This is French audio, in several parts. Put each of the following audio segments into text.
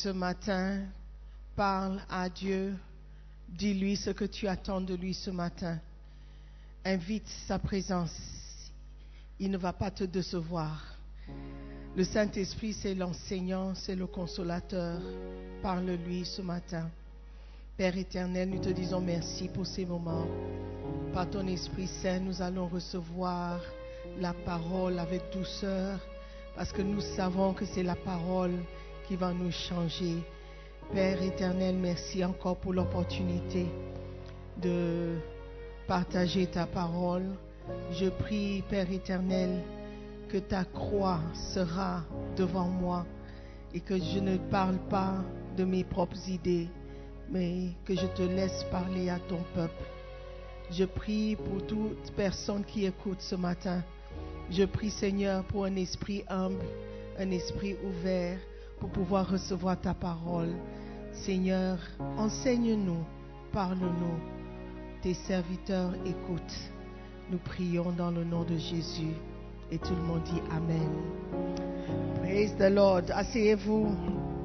ce matin, parle à Dieu. Dis-lui ce que tu attends de lui ce matin. Invite sa présence. Il ne va pas te décevoir. Le Saint-Esprit, c'est l'enseignant, c'est le consolateur. Parle-lui ce matin. Père éternel, nous te disons merci pour ces moments. Par ton Esprit Saint, nous allons recevoir la parole avec douceur, parce que nous savons que c'est la parole qui va nous changer. Père éternel, merci encore pour l'opportunité de partager ta parole. Je prie, Père éternel, que ta croix sera devant moi et que je ne parle pas de mes propres idées, mais que je te laisse parler à ton peuple. Je prie pour toute personne qui écoute ce matin. Je prie, Seigneur, pour un esprit humble, un esprit ouvert, pour pouvoir recevoir ta parole. Seigneur, enseigne-nous, parle-nous. Tes serviteurs écoutent. Nous prions dans le nom de Jésus. Et tout le monde dit Amen. Praise the Lord. Asseyez-vous.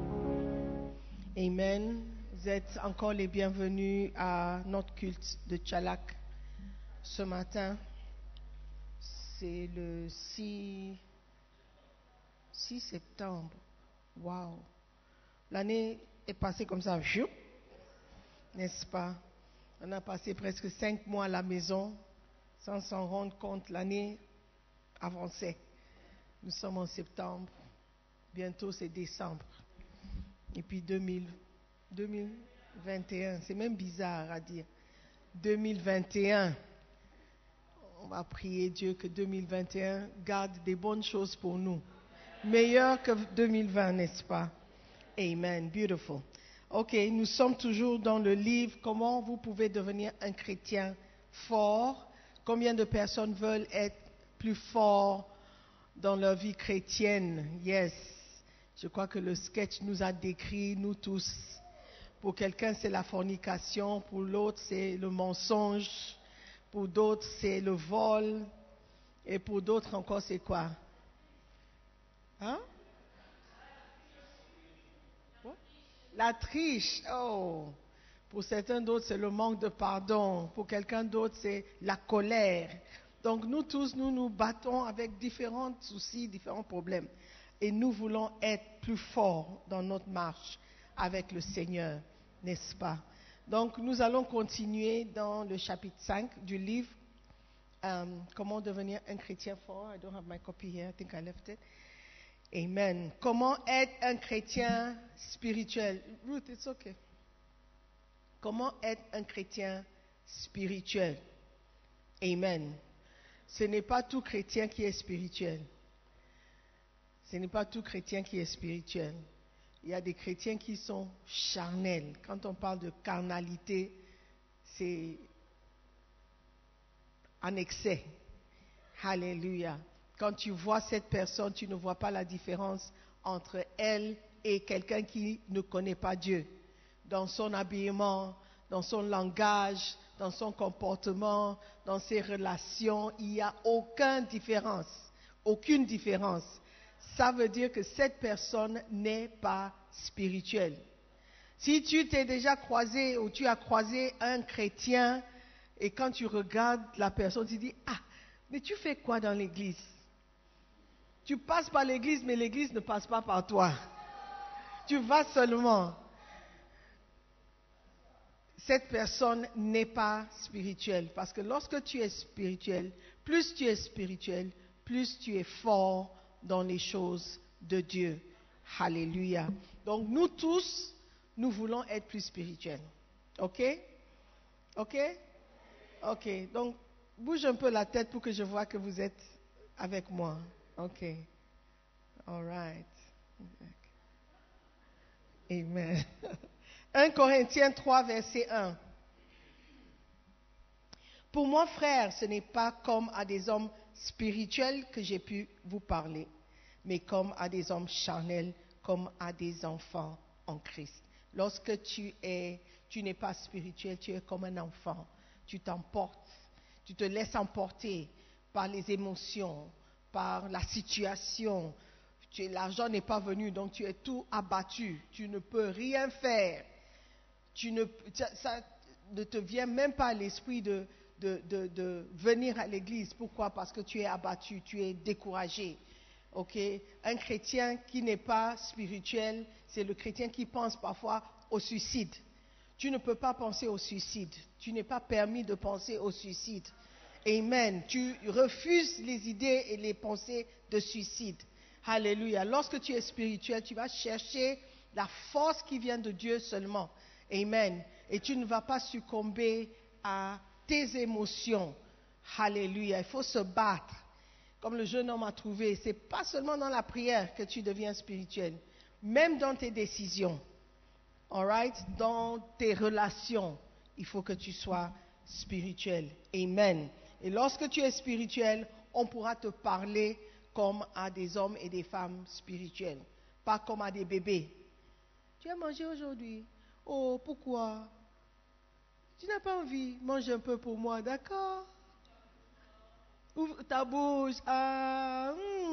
Amen. Vous êtes encore les bienvenus à notre culte de Tchalak ce matin. C'est le 6 septembre. Wow. L'année est passée comme ça, n'est-ce pas? On a passé presque 5 mois à la maison sans s'en rendre compte. L'année avançait. Nous sommes en septembre. Bientôt c'est décembre. Et puis 2021, c'est même bizarre à dire. 2021. On va prier Dieu que 2021 garde des bonnes choses pour nous. Meilleur que 2020, n'est-ce pas? Amen. Beautiful. Ok, nous sommes toujours dans le livre « Comment vous pouvez devenir un chrétien fort ». Combien de personnes veulent être plus forts dans leur vie chrétienne? Yes. Je crois que le sketch nous a décrit, nous tous. Pour quelqu'un, c'est la fornication. Pour l'autre, c'est le mensonge. Pour d'autres, c'est le vol. Et pour d'autres encore, c'est quoi? Hein? La triche. Oh. Pour certains d'autres, c'est le manque de pardon. Pour quelqu'un d'autre, c'est la colère. Donc nous tous, nous nous battons avec différents soucis, différents problèmes. Et nous voulons être plus forts dans notre marche avec le Seigneur, n'est-ce pas? Donc nous allons continuer dans le chapitre 5 du livre Comment devenir un chrétien fort. I don't have my copy here, I think I left it. Amen. Comment être un chrétien spirituel. Ruth, it's okay. Comment être un chrétien spirituel. Amen. Ce n'est pas tout chrétien qui est spirituel. Ce n'est pas tout chrétien qui est spirituel. Il y a des chrétiens qui sont charnels. Quand on parle de carnalité, c'est en excès. Alléluia. Quand tu vois cette personne, tu ne vois pas la différence entre elle et quelqu'un qui ne connaît pas Dieu. Dans son habillement, dans son langage, dans son comportement, dans ses relations, il n'y a aucune différence. Aucune différence. Ça veut dire que cette personne n'est pas spirituelle. Si tu t'es déjà croisé ou tu as croisé un chrétien et quand tu regardes la personne, tu dis « Ah, mais tu fais quoi dans l'église ?» Tu passes par l'église, mais l'église ne passe pas par toi. Tu vas seulement. Cette personne n'est pas spirituelle. Parce que lorsque tu es spirituel, plus tu es spirituel, plus tu es fort dans les choses de Dieu. Alléluia. Donc nous tous, nous voulons être plus spirituels. OK? OK? OK. Donc, bouge un peu la tête pour que je vois que vous êtes avec moi. OK. All right. Amen. 1 Corinthiens 3, verset 1. Pour moi, frère, ce n'est pas comme à des hommes spirituels que j'ai pu vous parler, mais comme à des hommes charnels, comme à des enfants en Christ. Lorsque tu n'es pas spirituel, tu es comme un enfant. Tu t'emportes, tu te laisses emporter par les émotions, par la situation. L'argent n'est pas venu, donc tu es tout abattu. Tu ne peux rien faire. Ça ne te vient même pas à l'esprit de venir à l'église. Pourquoi? Parce que tu es abattu, tu es découragé. Okay? Un chrétien qui n'est pas spirituel, c'est le chrétien qui pense parfois au suicide. Tu ne peux pas penser au suicide. Tu n'es pas permis de penser au suicide. Amen. Tu refuses les idées et les pensées de suicide. Alléluia. Lorsque tu es spirituel, tu vas chercher la force qui vient de Dieu seulement. Amen. Et tu ne vas pas succomber à tes émotions. Alléluia. Il faut se battre. Comme le jeune homme a trouvé, ce n'est pas seulement dans la prière que tu deviens spirituel. Même dans tes décisions. All right? Dans tes relations, il faut que tu sois spirituel. Amen. Et lorsque tu es spirituel, on pourra te parler comme à des hommes et des femmes spirituels. Pas comme à des bébés. Tu as mangé aujourd'hui? Oh, pourquoi? Tu n'as pas envie? Mange un peu pour moi, d'accord? Ouvre ta bouche. À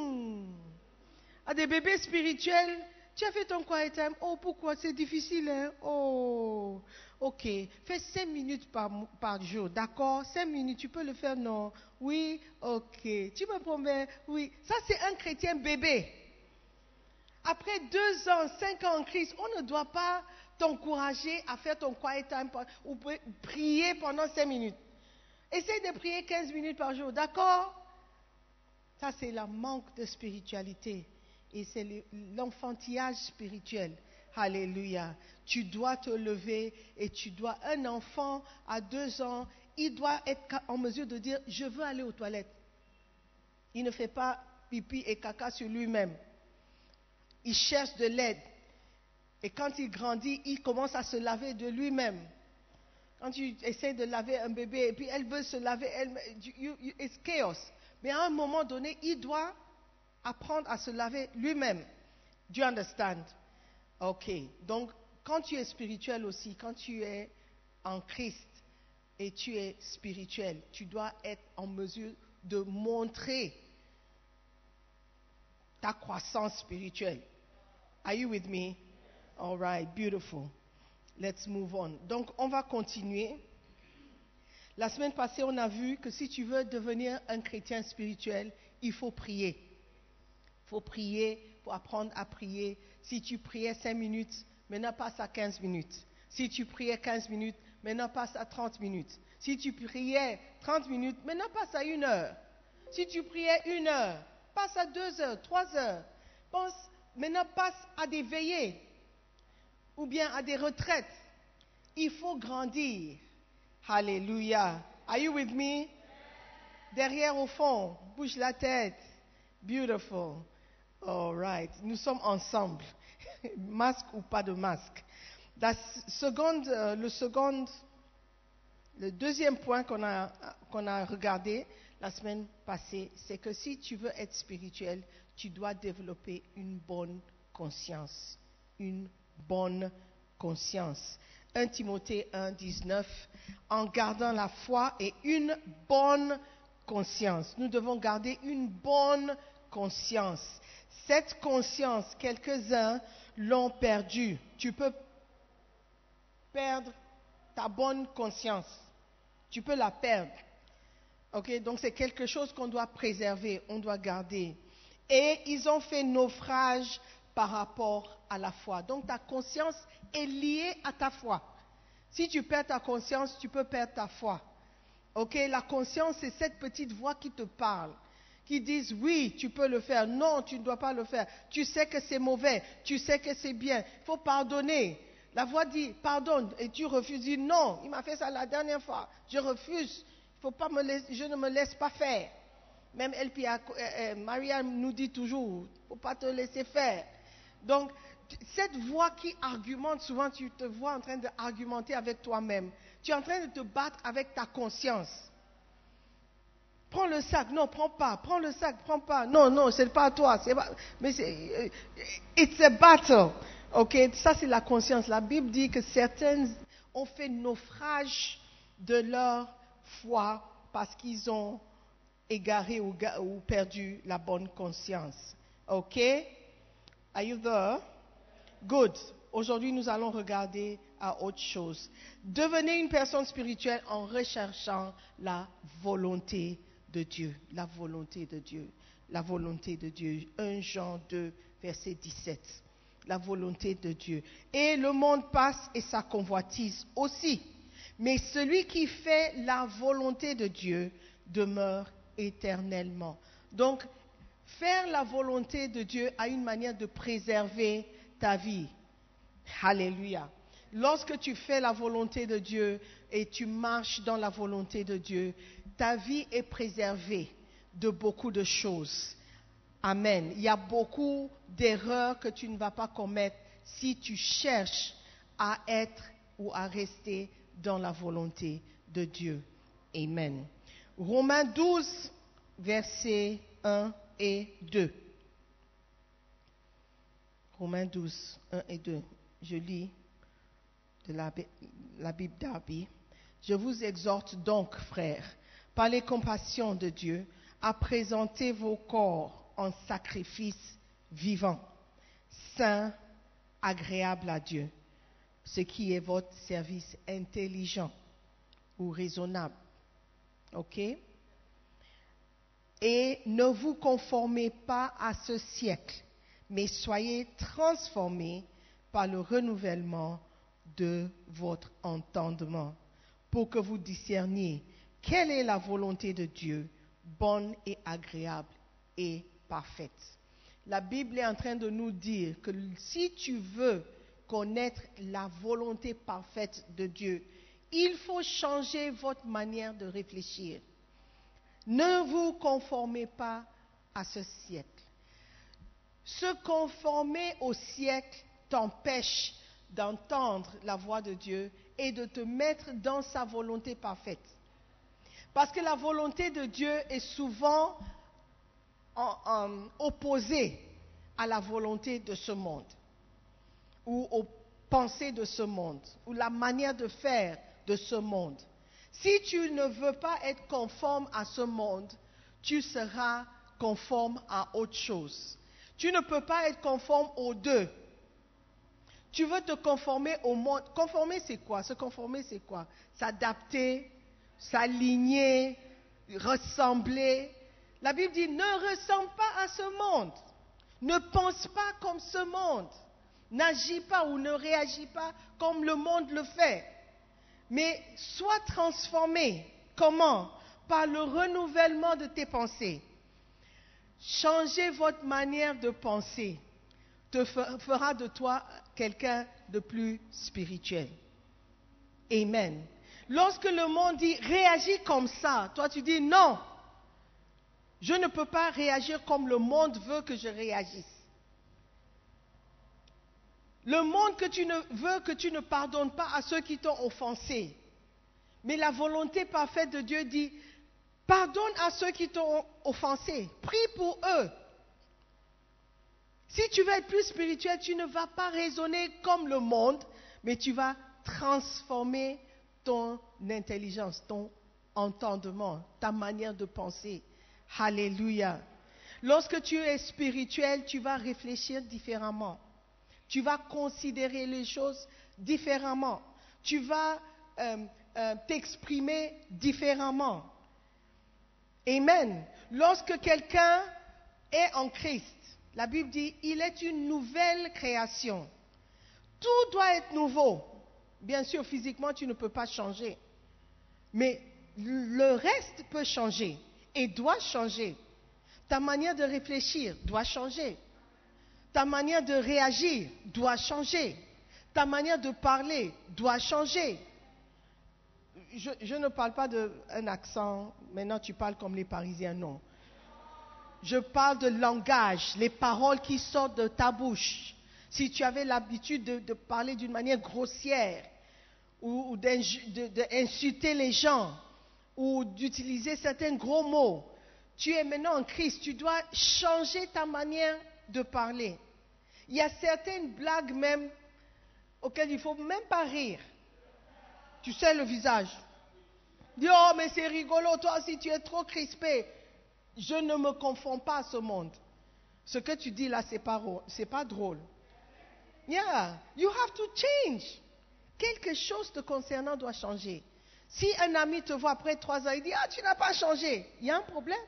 des bébés spirituels, tu as fait ton quiet time. Oh, pourquoi? C'est difficile, hein? Oh, ok. Fais 5 minutes par jour, d'accord? 5 minutes, tu peux le faire, non? Oui, ok. Tu me promets? Oui. Ça, c'est un chrétien bébé. Après 2 ans, 5 ans en Christ, on ne doit pas t'encourager à faire ton quiet time ou prier pendant 5 minutes. Essaye de prier 15 minutes par jour, d'accord? Ça, c'est le manque de spiritualité. Et c'est l'enfantillage spirituel. Alléluia. Tu dois te lever et un enfant à 2 ans, il doit être en mesure de dire, je veux aller aux toilettes. Il ne fait pas pipi et caca sur lui-même. Il cherche de l'aide. Et quand il grandit, il commence à se laver de lui-même. Quand tu essaies de laver un bébé et puis elle veut se laver, it's chaos. Mais à un moment donné, il doit apprendre à se laver lui-même. Do you understand? Ok. Donc, quand tu es spirituel aussi, quand tu es en Christ et tu es spirituel, tu dois être en mesure de montrer ta croissance spirituelle. Are you with me? All right, beautiful. Let's move on. Donc, on va continuer. La semaine passée, on a vu que si tu veux devenir un chrétien spirituel, il faut prier. Il faut prier, il faut apprendre à prier. Si tu priais 5 minutes, maintenant passe à 15 minutes. Si tu priais 15 minutes, maintenant passe à 30 minutes. Si tu priais 30 minutes, maintenant passe à 1 heure. Si tu priais 1 heure, passe à 2 heures, 3 heures. Maintenant passe à des veillées ou bien à des retraites. Il faut grandir. Alléluia. Are you with me? Derrière au fond, bouge la tête. Beautiful. All right. Nous sommes ensemble. Masque ou pas de masque. Le deuxième point qu'on a regardé la semaine passée, c'est que si tu veux être spirituel, tu dois développer une bonne conscience. Une bonne conscience. 1 Timothée 1, 19, en gardant la foi et une bonne conscience. Nous devons garder une bonne conscience. Cette conscience, quelques-uns l'ont perdue. Tu peux perdre ta bonne conscience. Tu peux la perdre. Okay? Donc c'est quelque chose qu'on doit préserver, on doit garder. Et ils ont fait naufrage par rapport à la foi. Donc ta conscience est liée à ta foi. Si tu perds ta conscience, tu peux perdre ta foi. Okay? La conscience, c'est cette petite voix qui te parle, qui dit oui, tu peux le faire, non, tu ne dois pas le faire. Tu sais que c'est mauvais, tu sais que c'est bien. Il faut pardonner. La voix dit pardonne et tu refuses. Dis non, il m'a fait ça la dernière fois. Je refuse. Je ne me laisse pas faire. Même Maria nous dit toujours, il ne faut pas te laisser faire. Donc, cette voix qui argumente, souvent tu te vois en train d'argumenter avec toi-même. Tu es en train de te battre avec ta conscience. Prends le sac, non, prends pas. Prends le sac, prends pas. Non, c'est pas à toi. Mais it's a battle. Ok, ça c'est la conscience. La Bible dit que certains ont fait naufrage de leur foi parce qu'ils ont égaré ou perdu la bonne conscience. Ok? Are you there? Good. Aujourd'hui, nous allons regarder à autre chose. Devenez une personne spirituelle en recherchant la volonté de Dieu. La volonté de Dieu. La volonté de Dieu. 1 Jean 2, verset 17. La volonté de Dieu. Et le monde passe et sa convoitise aussi. Mais celui qui fait la volonté de Dieu demeure éternellement. Donc, faire la volonté de Dieu a une manière de préserver ta vie. Alléluia. Lorsque tu fais la volonté de Dieu et tu marches dans la volonté de Dieu, ta vie est préservée de beaucoup de choses. Amen. Il y a beaucoup d'erreurs que tu ne vas pas commettre si tu cherches à être ou à rester dans la volonté de Dieu. Amen. Romains 12, versets 1 et 2. Romains 12, 1 et 2. Je lis de la Bible d'Arby. Je vous exhorte donc, frères, par les compassions de Dieu, à présenter vos corps en sacrifice vivant, saint, agréable à Dieu, ce qui est votre service intelligent ou raisonnable. OK? Et ne vous conformez pas à ce siècle, mais soyez transformés par le renouvellement de votre entendement, pour que vous discerniez quelle est la volonté de Dieu, bonne et agréable et parfaite. La Bible est en train de nous dire que si tu veux connaître la volonté parfaite de Dieu, il faut changer votre manière de réfléchir. Ne vous conformez pas à ce siècle. Se conformer au siècle t'empêche d'entendre la voix de Dieu et de te mettre dans sa volonté parfaite. Parce que la volonté de Dieu est souvent opposée à la volonté de ce monde, ou aux pensées de ce monde, ou la manière de faire de ce monde. Si tu ne veux pas être conforme à ce monde, tu seras conforme à autre chose. Tu ne peux pas être conforme aux deux. Tu veux te conformer au monde. Conformer, c'est quoi? Se conformer, c'est quoi? S'adapter, s'aligner, ressembler. La Bible dit, ne ressemble pas à ce monde. Ne pense pas comme ce monde. N'agis pas ou ne réagis pas comme le monde le fait. Mais sois transformé. Comment? Par le renouvellement de tes pensées. Changer votre manière de penser te fera de toi quelqu'un de plus spirituel. Amen. Lorsque le monde dit réagis comme ça, toi tu dis non, je ne peux pas réagir comme le monde veut que je réagisse. Le monde veut que tu ne pardonnes pas à ceux qui t'ont offensé. Mais la volonté parfaite de Dieu dit pardonne à ceux qui t'ont offensé. Prie pour eux. Si tu veux être plus spirituel, tu ne vas pas raisonner comme le monde, mais tu vas transformer ton intelligence, ton entendement, ta manière de penser. Alléluia. Lorsque tu es spirituel, tu vas réfléchir différemment. Tu vas considérer les choses différemment. Tu vas t'exprimer différemment. Amen. Lorsque quelqu'un est en Christ, la Bible dit, il est une nouvelle création. Tout doit être nouveau. Bien sûr, physiquement, tu ne peux pas changer. Mais le reste peut changer et doit changer. Ta manière de réfléchir doit changer. Ta manière de réagir doit changer. Ta manière de parler doit changer. Je ne parle pas d'un accent, maintenant tu parles comme les Parisiens, non. Je parle de langage, les paroles qui sortent de ta bouche. Si tu avais l'habitude de parler d'une manière grossière, ou d'insulter les gens, ou d'utiliser certains gros mots, tu es maintenant en Christ, tu dois changer ta manière de parler. Il y a certaines blagues même auxquelles il ne faut même pas rire. Tu sais le visage. Dis, oh mais c'est rigolo, toi si tu es trop crispé. Je ne me confonds pas à ce monde. Ce que tu dis là, c'est pas drôle. Yeah, you have to change. Quelque chose te concernant doit changer. Si un ami te voit après 3 ans, il dit, ah, tu n'as pas changé. Il y a un problème.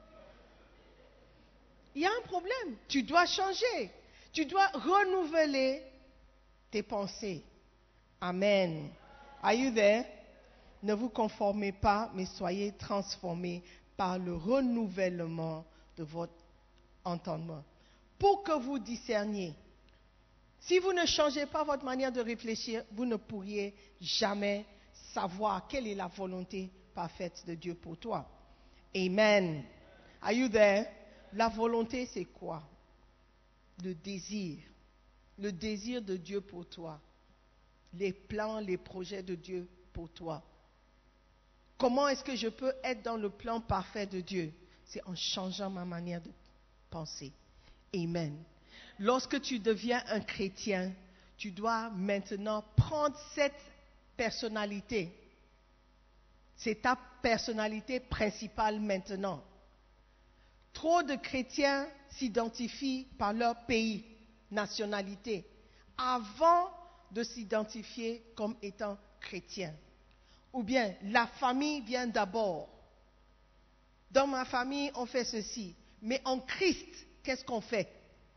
Il y a un problème. Tu dois changer. Tu dois renouveler tes pensées. Amen. Are you there? Ne vous conformez pas, mais soyez transformés par le renouvellement de votre entendement. Pour que vous discerniez. Si vous ne changez pas votre manière de réfléchir, vous ne pourriez jamais savoir quelle est la volonté parfaite de Dieu pour toi. Amen. Are you there? La volonté, c'est quoi? Le désir. Le désir de Dieu pour toi. Les plans, les projets de Dieu pour toi. Comment est-ce que je peux être dans le plan parfait de Dieu? C'est en changeant ma manière de penser. Amen. Lorsque tu deviens un chrétien, tu dois maintenant prendre cette personnalité. C'est ta personnalité principale maintenant. Trop de chrétiens s'identifient par leur pays, nationalité, avant de s'identifier comme étant chrétien. Ou bien, la famille vient d'abord. Dans ma famille, on fait ceci. Mais en Christ, qu'est-ce qu'on fait?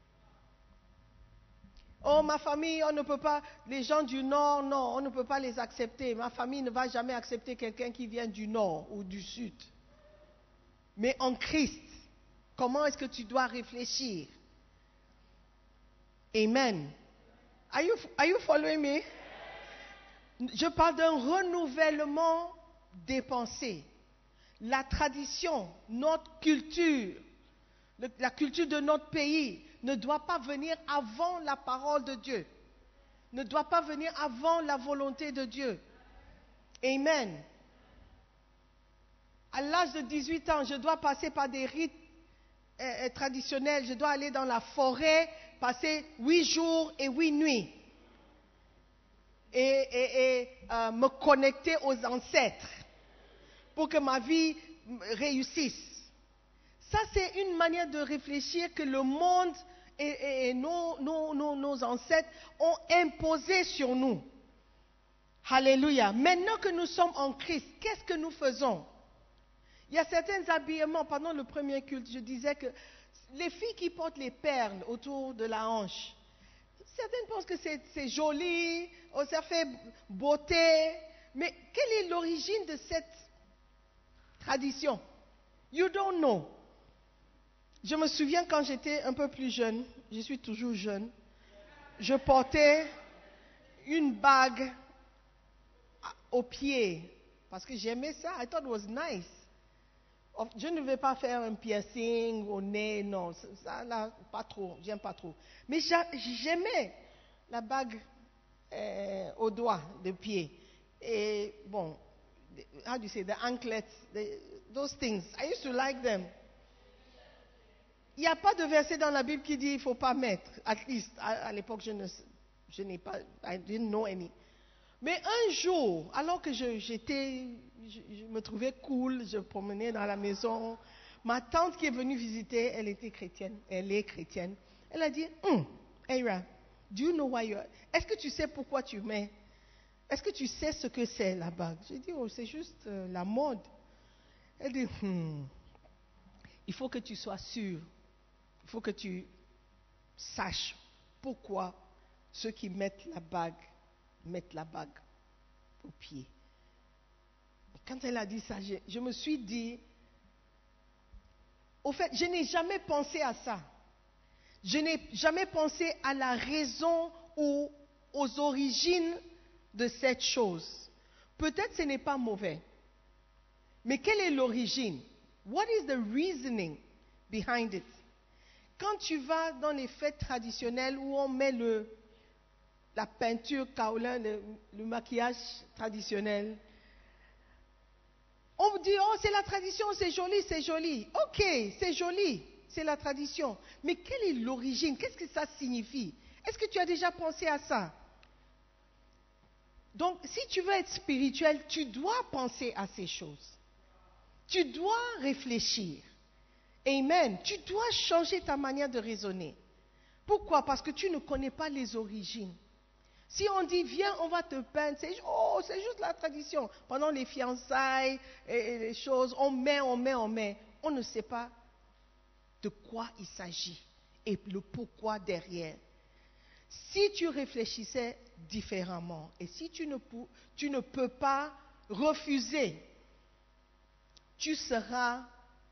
Oh, ma famille, on ne peut pas, les gens du Nord, non, on ne peut pas les accepter. Ma famille ne va jamais accepter quelqu'un qui vient du Nord ou du Sud. Mais en Christ, comment est-ce que tu dois réfléchir? Amen. Are you following me? Je parle d'un renouvellement des pensées. La tradition, notre culture, la culture de notre pays ne doit pas venir avant la parole de Dieu. Ne doit pas venir avant la volonté de Dieu. Amen. À l'âge de 18 ans, je dois passer par des rites traditionnels. Je dois aller dans la forêt, passer 8 jours et 8 nuits. Et me connecter aux ancêtres pour que ma vie réussisse. Ça, c'est une manière de réfléchir que le monde et nos ancêtres ont imposé sur nous. Alléluia. Maintenant que nous sommes en Christ, qu'est-ce que nous faisons? Il y a certains habillements. Pendant le premier culte, je disais que les filles qui portent les perles autour de la hanche, certaines pensent que c'est joli, ça fait beauté. Mais quelle est l'origine de cette tradition? You don't know. Je me souviens quand j'étais un peu plus jeune, je suis toujours jeune, je portais une bague au pied parce que j'aimais ça. I thought it was nice. Je ne vais pas faire un piercing au nez, non, ça là, pas trop, j'aime pas trop. Mais j'aimais la bague au doigt de pied. Et bon, how do you say, the anklets, those things, I used to like them. Il n'y a pas de verset dans la Bible qui dit qu'il ne faut pas mettre. At least, à l'époque, je n'ai pas, I didn't know any. Mais un jour, alors que je me trouvais cool, je promenais dans la maison, ma tante qui est venue visiter, elle était chrétienne, elle est chrétienne. Elle a dit, Eira, do you know why you are... Est-ce que tu sais pourquoi tu mets? Est-ce que tu sais ce que c'est la bague? J'ai dit, oh, c'est juste la mode. Elle dit, il faut que tu sois sûr. Il faut que tu saches pourquoi ceux qui mettent la bague au pied. Et quand elle a dit ça, je me suis dit, au fait, je n'ai jamais pensé à ça. Je n'ai jamais pensé à la raison ou aux origines de cette chose. Peut-être ce n'est pas mauvais. Mais quelle est l'origine? What is the reasoning behind it? Quand tu vas dans les fêtes traditionnelles où on met la peinture kaolin, le maquillage traditionnel, on dit, oh, c'est la tradition, c'est joli, c'est joli. Ok, c'est joli, c'est la tradition. Mais quelle est l'origine? Qu'est-ce que ça signifie? Est-ce que tu as déjà pensé à ça? Donc, si tu veux être spirituel, tu dois penser à ces choses. Tu dois réfléchir. Amen. Tu dois changer ta manière de raisonner. Pourquoi? Parce que tu ne connais pas les origines. Si on dit, viens, on va te peindre, c'est juste la tradition. Pendant les fiançailles et les choses, on met. On ne sait pas de quoi il s'agit et le pourquoi derrière. Si tu réfléchissais différemment et si tu ne peux pas refuser, tu seras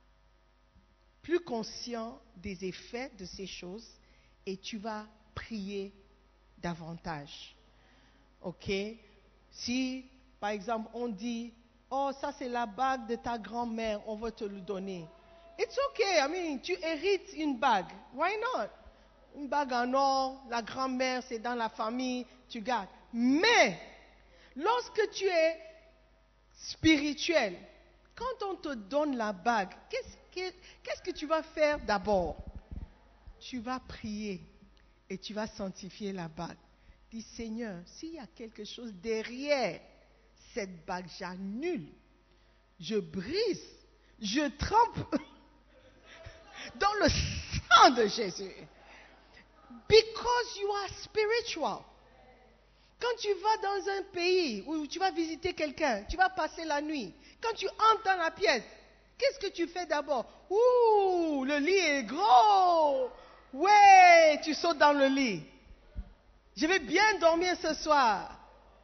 plus conscient des effets de ces choses et tu vas prier davantage. Ok? Si, par exemple, on dit, oh, ça c'est la bague de ta grand-mère, on va te le donner. It's okay, I mean, tu hérites une bague. Why not? Une bague en or, la grand-mère, c'est dans la famille, tu gardes. Mais, lorsque tu es spirituel, quand on te donne la bague, qu'est-ce que tu vas faire d'abord? Tu vas prier et tu vas sanctifier la bague. Dis, Seigneur, s'il y a quelque chose derrière cette bague, j'annule, je brise, je trempe dans le sang de Jésus. Because you are spiritual. Quand tu vas dans un pays où tu vas visiter quelqu'un, tu vas passer la nuit. Quand tu entres dans la pièce, qu'est-ce que tu fais d'abord? Ouh, le lit est gros. Ouais, tu sautes dans le lit. Je vais bien dormir ce soir.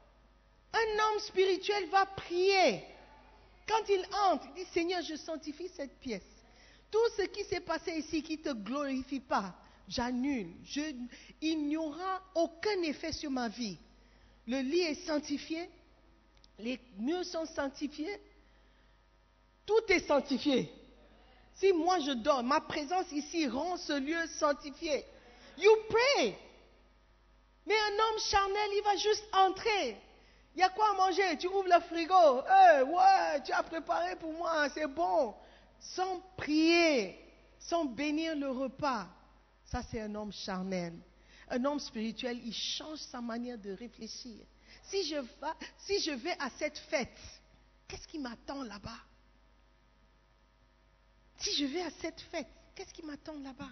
Un homme spirituel va prier. Quand il entre, il dit, Seigneur, je sanctifie cette pièce. Tout ce qui s'est passé ici qui ne te glorifie pas, j'annule. Il n'y aura aucun effet sur ma vie. Le lit est sanctifié. Les murs sont sanctifiés. Tout est sanctifié. Si moi je dors, ma présence ici rend ce lieu sanctifié. You pray. Mais un homme charnel, il va juste entrer. Il y a quoi à manger? Tu ouvres le frigo. Ouais, tu as préparé pour moi, c'est bon. Sans prier, sans bénir le repas. Ça, c'est un homme charnel. Un homme spirituel, il change sa manière de réfléchir. Si je vais à cette fête, qu'est-ce qui m'attend là-bas? Si je vais à cette fête, qu'est-ce qui m'attend là-bas?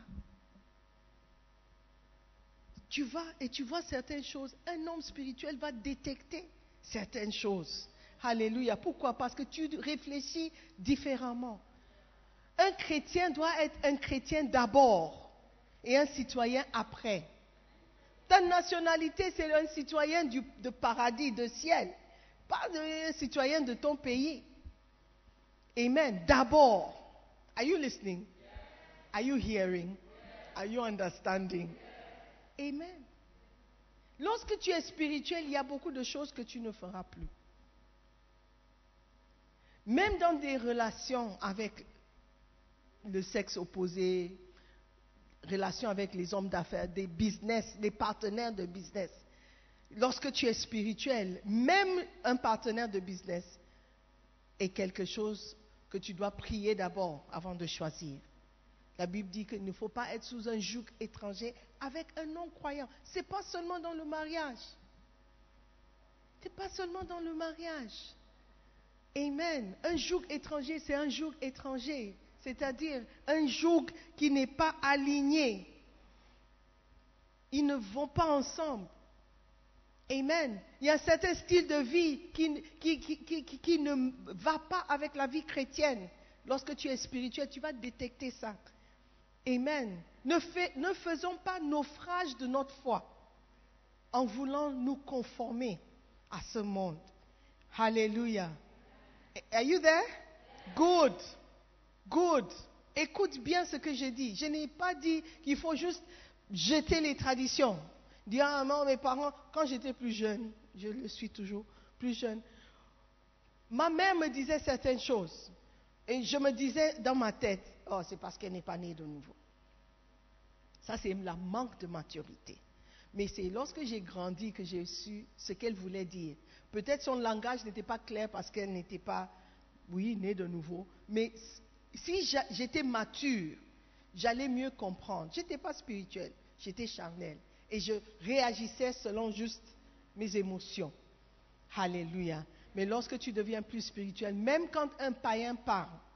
Tu vas et tu vois certaines choses. Un homme spirituel va détecter certaines choses. Alléluia. Pourquoi? Parce que tu réfléchis différemment. Un chrétien doit être un chrétien d'abord et un citoyen après. Ta nationalité, c'est un citoyen de paradis, de ciel. Pas un citoyen de ton pays. Amen. D'abord. Are you listening? Are you hearing? Are you understanding? Amen. Lorsque tu es spirituel, il y a beaucoup de choses que tu ne feras plus. Même dans des relations avec le sexe opposé, relations avec les hommes d'affaires, des business, des partenaires de business. Lorsque tu es spirituel, même un partenaire de business est quelque chose que tu dois prier d'abord avant de choisir. La Bible dit qu'il ne faut pas être sous un joug étranger avec un non-croyant. Ce n'est pas seulement dans le mariage. Ce n'est pas seulement dans le mariage. Amen. Un joug étranger, c'est un joug étranger. C'est-à-dire un joug qui n'est pas aligné. Ils ne vont pas ensemble. Amen. Il y a un certain style de vie qui ne va pas avec la vie chrétienne. Lorsque tu es spirituel, tu vas détecter ça. Amen. Ne faisons pas naufrage de notre foi en voulant nous conformer à ce monde. Hallelujah. Are you there? Good. Good. Écoute bien ce que je dis. Je n'ai pas dit qu'il faut juste jeter les traditions. Dire, ah non, mes parents, quand j'étais plus jeune, je le suis toujours, plus jeune, ma mère me disait certaines choses. Et je me disais dans ma tête, oh, c'est parce qu'elle n'est pas née de nouveau. Ça, c'est le manque de maturité. Mais c'est lorsque j'ai grandi que j'ai su ce qu'elle voulait dire. Peut-être son langage n'était pas clair parce qu'elle n'était pas, oui, née de nouveau. Mais si j'étais mature, j'allais mieux comprendre. Je n'étais pas spirituelle, j'étais charnelle. Et je réagissais selon juste mes émotions. Alléluia. Mais lorsque tu deviens plus spirituel, même quand un païen parle,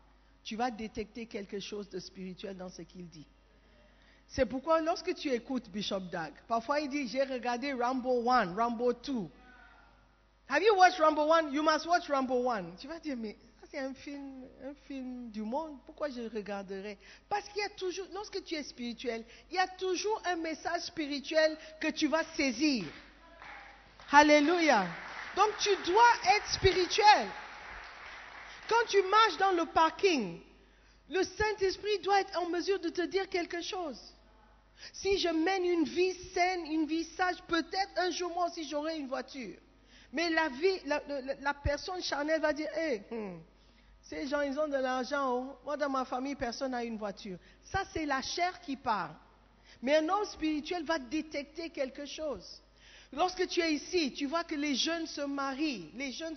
tu vas détecter quelque chose de spirituel dans ce qu'il dit. C'est pourquoi lorsque tu écoutes Bishop Dag, parfois il dit, j'ai regardé Rambo 1, Rambo 2. Have you watched Rambo 1? You must watch Rambo 1. Tu vas dire, mais ça c'est un film du monde, pourquoi je regarderais? Parce qu'il y a toujours, lorsque tu es spirituel, il y a toujours un message spirituel que tu vas saisir. Alléluia. Donc tu dois être spirituel. Quand tu marches dans le parking, le Saint-Esprit doit être en mesure de te dire quelque chose. Si je mène une vie saine, une vie sage, peut-être un jour moi aussi j'aurai une voiture. Mais la personne charnelle va dire, ces gens ils ont de l'argent, moi dans ma famille personne n'a une voiture. Ça c'est la chair qui parle. Mais un homme spirituel va détecter quelque chose. Lorsque tu es ici, tu vois que les jeunes se marient.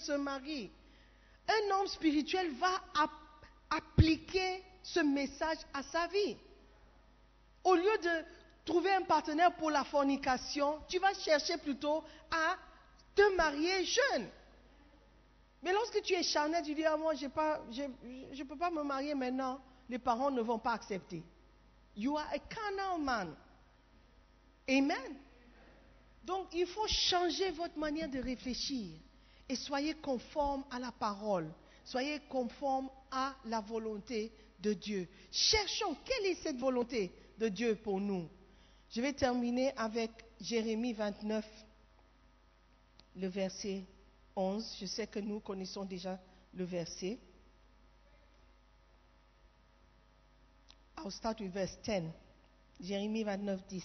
Un homme spirituel va appliquer ce message à sa vie. Au lieu de trouver un partenaire pour la fornication, tu vas chercher plutôt à te marier jeune. Mais lorsque tu es charnel, tu dis, moi je ne peux pas me marier maintenant, les parents ne vont pas accepter. You are a carnal man. Amen. Donc, il faut changer votre manière de réfléchir et soyez conforme à la parole. Soyez conforme à la volonté de Dieu. Cherchons, quelle est cette volonté de Dieu pour nous? Je vais terminer avec Jérémie 29, le verset 11. Je sais que nous connaissons déjà le verset. I'll start with verse 10. Jérémie 29, 10.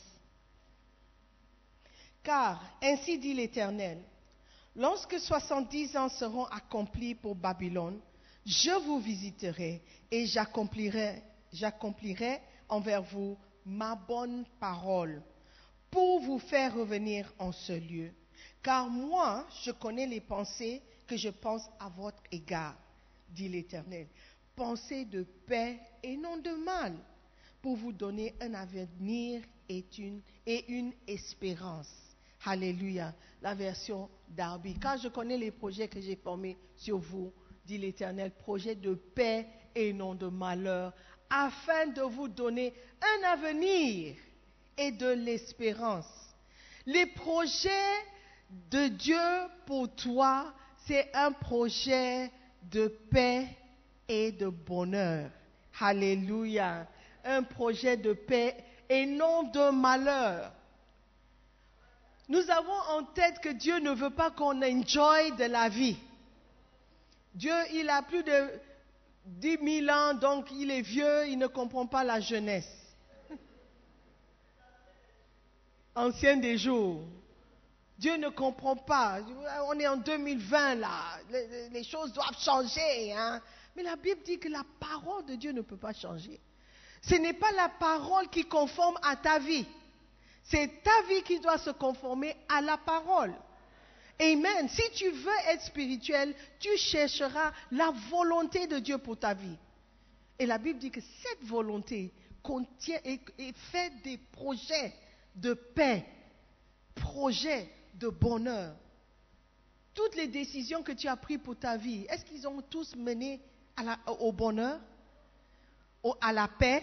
Car, ainsi dit l'Éternel, lorsque 70 ans seront accomplis pour Babylone, je vous visiterai et j'accomplirai envers vous ma bonne parole pour vous faire revenir en ce lieu. Car moi, je connais les pensées que je pense à votre égard, dit l'Éternel. Pensées de paix et non de mal, pour vous donner un avenir et une espérance. Alléluia, la version Darby. Car je connais les projets que j'ai formés sur vous, dit l'Éternel, projets de paix et non de malheur, afin de vous donner un avenir et de l'espérance. Les projets de Dieu pour toi, c'est un projet de paix et de bonheur. Alléluia, un projet de paix et non de malheur. Nous avons en tête que Dieu ne veut pas qu'on enjoy de la vie. Dieu, il a plus de 10 000 ans, donc il est vieux, il ne comprend pas la jeunesse. Ancien des jours. Dieu ne comprend pas. On est en 2020 là. Les choses doivent changer. Hein? Mais la Bible dit que la parole de Dieu ne peut pas changer. Ce n'est pas la parole qui conforme à ta vie. C'est ta vie qui doit se conformer à la parole. Amen. Si tu veux être spirituel, tu chercheras la volonté de Dieu pour ta vie. Et la Bible dit que cette volonté contient et fait des projets de paix, projets de bonheur. Toutes les décisions que tu as prises pour ta vie, est-ce qu'ils ont tous mené au bonheur, à la paix?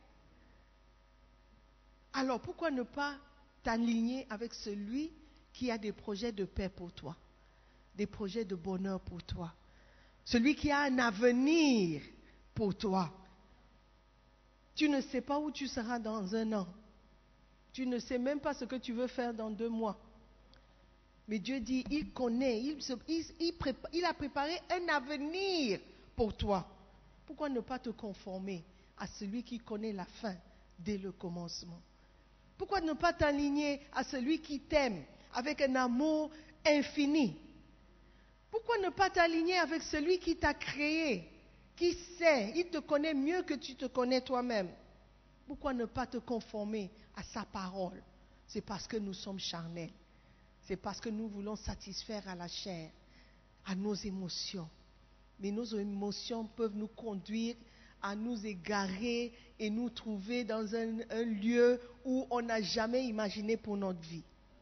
Alors pourquoi ne pas t'aligner avec celui qui a des projets de paix pour toi, des projets de bonheur pour toi, celui qui a un avenir pour toi? Tu ne sais pas où tu seras dans 1 an. Tu ne sais même pas ce que tu veux faire dans 2 mois. Mais Dieu dit, il connaît, il a préparé un avenir pour toi. Pourquoi ne pas te conformer à celui qui connaît la fin dès le commencement? Pourquoi ne pas t'aligner à celui qui t'aime avec un amour infini? Pourquoi ne pas t'aligner avec celui qui t'a créé, qui sait, il te connaît mieux que tu te connais toi-même? Pourquoi ne pas te conformer à sa parole? C'est parce que nous sommes charnels. C'est parce que nous voulons satisfaire à la chair, à nos émotions. Mais nos émotions peuvent nous conduire à nous égarer et nous trouver dans un lieu où on n'a jamais imaginé pour notre vie.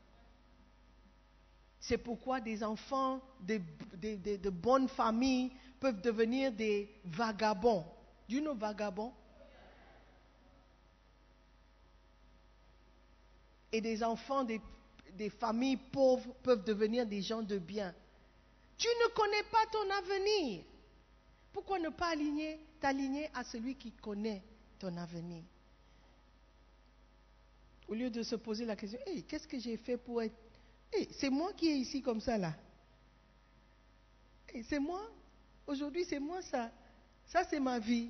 C'est pourquoi des enfants de bonnes familles peuvent devenir des vagabonds. d'une vagabond. Et des enfants des familles pauvres peuvent devenir des gens de bien. Tu ne connais pas ton avenir. Pourquoi ne pas t'aligner à celui qui connaît ton avenir? Au lieu de se poser la question, hey, qu'est-ce que j'ai fait pour être... Hey, c'est moi qui est ici comme ça là. Hey, c'est moi. Aujourd'hui, c'est moi ça. Ça, c'est ma vie.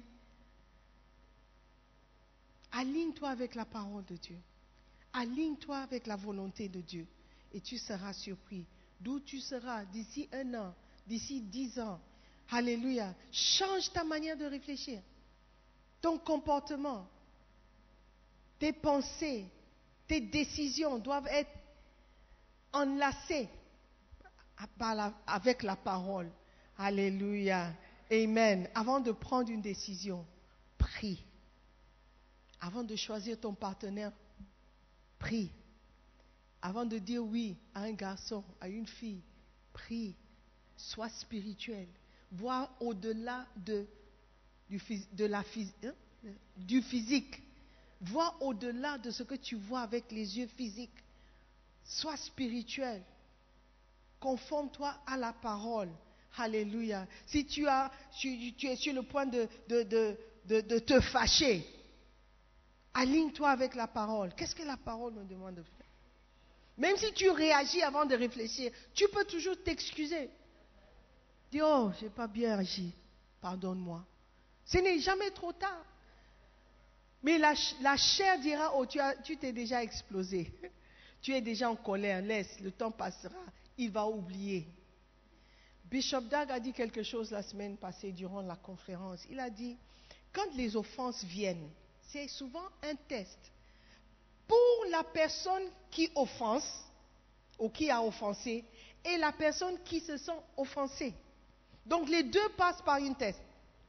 Aligne-toi avec la parole de Dieu. Aligne-toi avec la volonté de Dieu. Et tu seras surpris. D'où tu seras d'ici 1 an, d'ici 10 ans. Alléluia. Change ta manière de réfléchir. Ton comportement, tes pensées, tes décisions doivent être enlacées avec la parole. Alléluia. Amen. Avant de prendre une décision, prie. Avant de choisir ton partenaire, prie. Avant de dire oui à un garçon, à une fille, prie. Sois spirituel. Vois au-delà du physique. Vois au-delà de ce que tu vois avec les yeux physiques. Sois spirituel. Conforme-toi à la parole. Alléluia. Si tu es sur le point de te fâcher, aligne-toi avec la parole. Qu'est-ce que la parole me demande de faire? Même si tu réagis avant de réfléchir, tu peux toujours t'excuser. Dis, oh, je n'ai pas bien agi. Pardonne-moi. Ce n'est jamais trop tard. Mais la chair dira, oh, tu t'es déjà explosé. Tu es déjà en colère. Laisse, le temps passera. Il va oublier. Bishop Dag a dit quelque chose la semaine passée durant la conférence. Il a dit, quand les offenses viennent, c'est souvent un test. Pour la personne qui offense, ou qui a offensé, et la personne qui se sent offensée. Donc les deux passent par une test.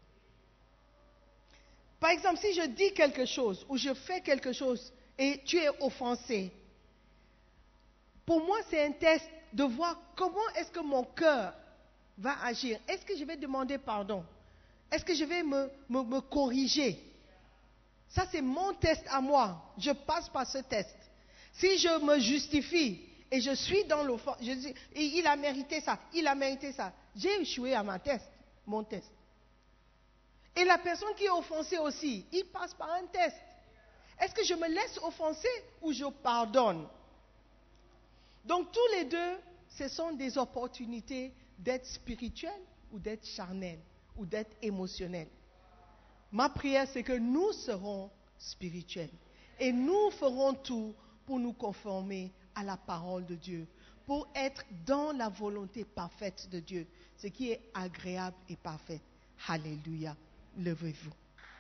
Par exemple, si je dis quelque chose, ou je fais quelque chose, et tu es offensé, pour moi c'est un test de voir comment est-ce que mon cœur va agir. Est-ce que je vais demander pardon? Est-ce que je vais me corriger? Ça, c'est mon test à moi. Je passe par ce test. Si je me justifie et je suis dans l'offense, je dis, il a mérité ça, il a mérité ça. J'ai échoué à mon test. Et la personne qui est offensée aussi, il passe par un test. Est-ce que je me laisse offenser ou je pardonne? Donc tous les deux, ce sont des opportunités d'être spirituel ou d'être charnel ou d'être émotionnel. Ma prière, c'est que nous serons spirituels et nous ferons tout pour nous conformer à la parole de Dieu, pour être dans la volonté parfaite de Dieu, ce qui est agréable et parfait. Alléluia. Levez-vous.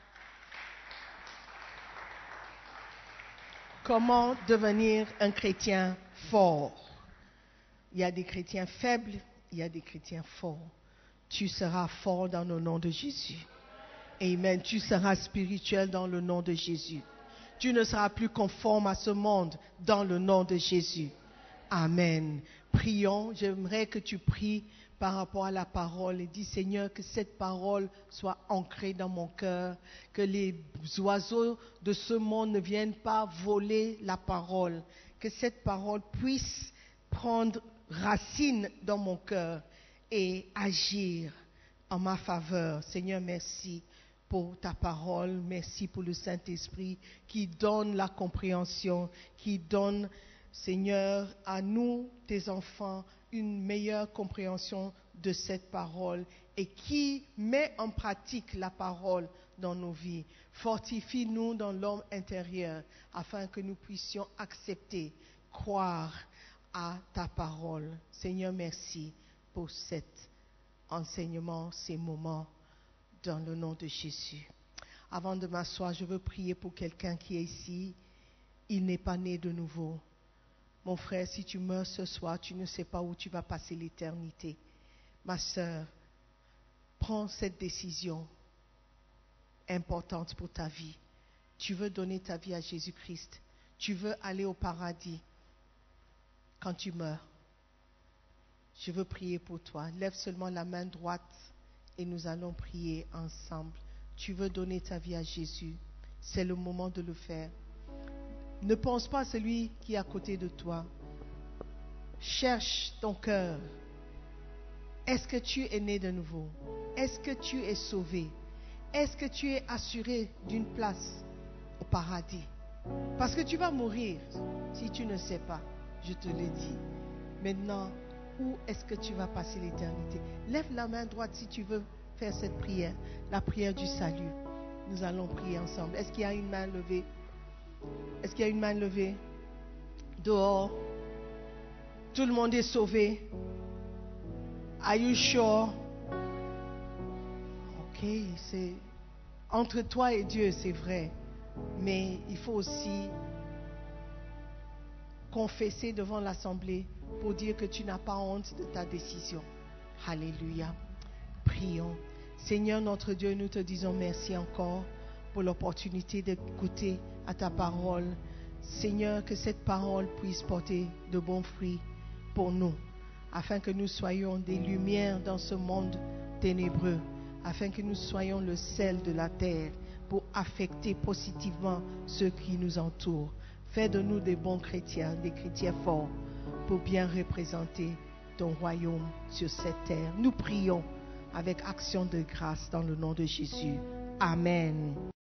Comment devenir un chrétien fort? Il y a des chrétiens faibles, il y a des chrétiens forts. Tu seras fort dans le nom de Jésus. Amen. Tu seras spirituel dans le nom de Jésus. Tu ne seras plus conforme à ce monde dans le nom de Jésus. Amen. Prions. J'aimerais que tu pries par rapport à la parole et dis, Seigneur, que cette parole soit ancrée dans mon cœur, que les oiseaux de ce monde ne viennent pas voler la parole, que cette parole puisse prendre racine dans mon cœur et agir en ma faveur. Seigneur, merci pour ta parole, merci pour le Saint-Esprit qui donne la compréhension, qui donne, Seigneur, à nous, tes enfants, une meilleure compréhension de cette parole et qui met en pratique la parole dans nos vies. Fortifie-nous dans l'homme intérieur afin que nous puissions accepter, croire à ta parole. Seigneur, merci pour cet enseignement, ces moments, dans le nom de Jésus. Avant de m'asseoir, je veux prier pour quelqu'un qui est ici. Il n'est pas né de nouveau. Mon frère, si tu meurs ce soir, tu ne sais pas où tu vas passer l'éternité. Ma sœur, prends cette décision importante pour ta vie. Tu veux donner ta vie à Jésus-Christ. Tu veux aller au paradis quand tu meurs. Je veux prier pour toi. Lève seulement la main droite et nous allons prier ensemble tu veux donner ta vie à Jésus, c'est le moment de le faire. Ne pense pas à celui qui est à côté de toi. Cherche ton cœur. Est-ce que tu es né de nouveau? Est-ce que tu es sauvé? Est-ce que tu es assuré d'une place au paradis? Parce que tu vas mourir si tu ne sais pas. Je te l'ai dit. Maintenant, où est-ce que tu vas passer l'éternité? Lève la main droite si tu veux faire cette prière, la prière du salut. Nous allons prier ensemble. Est-ce qu'il y a une main levée? Est-ce qu'il y a une main levée? Dehors. Tout le monde est sauvé. Are you sure? Ok, c'est entre toi et Dieu, c'est vrai. Mais il faut aussi confesser devant l'assemblée pour dire que tu n'as pas honte de ta décision. Alléluia. Prions. Seigneur notre Dieu, nous te disons merci encore pour l'opportunité d'écouter à ta parole. Seigneur, que cette parole puisse porter de bons fruits pour nous, afin que nous soyons des lumières dans ce monde ténébreux, afin que nous soyons le sel de la terre pour affecter positivement ceux qui nous entourent. Fais de nous des bons chrétiens, des chrétiens forts, pour bien représenter ton royaume sur cette terre. Nous prions avec action de grâce dans le nom de Jésus. Amen.